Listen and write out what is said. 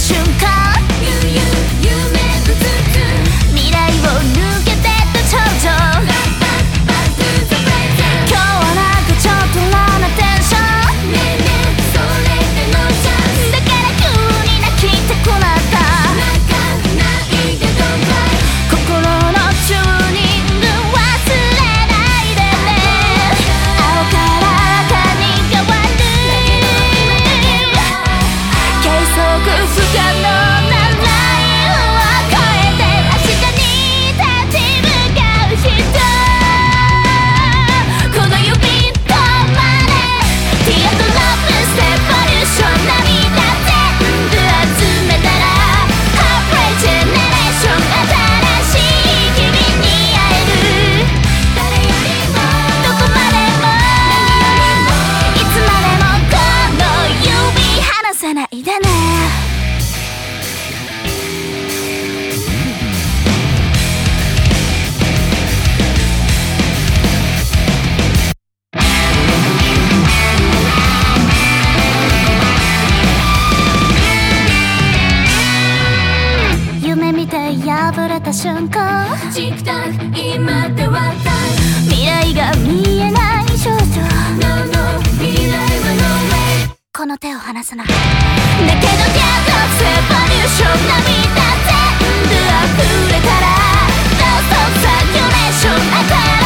瞬間、未来を抜けてった頂上、今日はなんかちょっとローなテンション、だから急に泣きたくなった。心のチューニング忘れないでね。青から赤に変わる計測不可能なラインを越えて明日に立ち向かう人、この指止まれ Tear to love Step Evolution 涙全部集めたら Heartbreak Generation 新しい君に会える。誰よりもどこまでもいつまでもこの指離さないでね。夢見て破れた瞬間、チクタク今では未来が見えない少女、 No, no 未来は No way この手を離さない。だけど Tear to Evolution 涙全部溢れたら Lost of Circulation